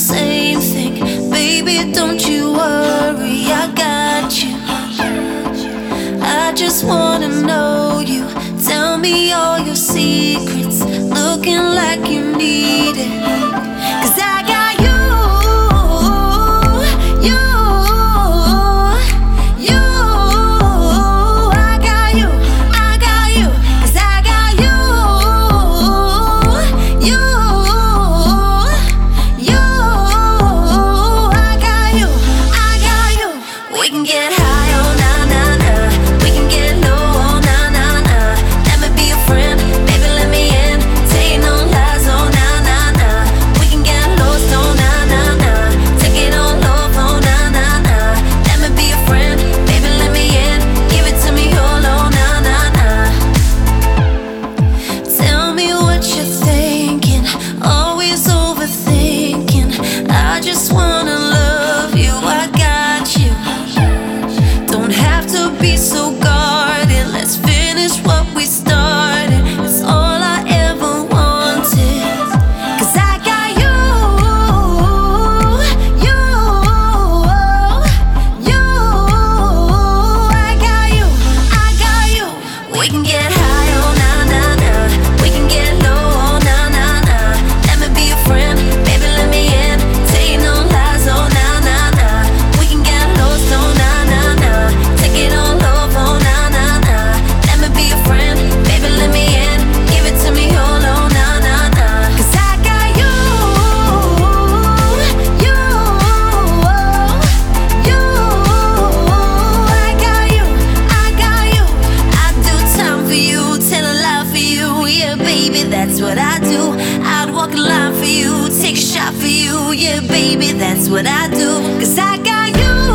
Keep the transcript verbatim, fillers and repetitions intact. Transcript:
same thing. Baby, don't you worry, I got you. I just wanna know you. Tell me all your secrets, looking like you need it. 'Cause I got you, you, you. I got you, I got you. 'Cause I got you, you, you. I got you, I got you. We can get high, oh na na na. We can get low, oh na na na. Let me be your friend, baby, let me in. Tell you no lies, oh na na na. We can get lost, oh na na na. Take it all off, oh na na na. Let me be your friend, baby, let me in. Give it to me all, oh na na na. Tell me what you're thinking, always overthinking. I just wanna love you, I got you. Don't have to be so guarded. Let's finish what we started. It's all I ever wanted. 'Cause I got you, you, you. I got you, I got you. We can get high, oh na na na. We can get low, oh na na na. Let me be your friend, baby, let me in. Tell you no lies, oh na na na. We can get lost, oh na na na. Take it all off, oh na na na. Let me be your friend, baby, let me in. Give it to me all, oh na na na. 'Cause I got you, you, you. I got you, I got you. I do time for you, tell a lie for you. Yeah, baby, that's what I do. I'd walk a line for you, take a shot for you. Yeah, baby, that's what I do. 'Cause I got you.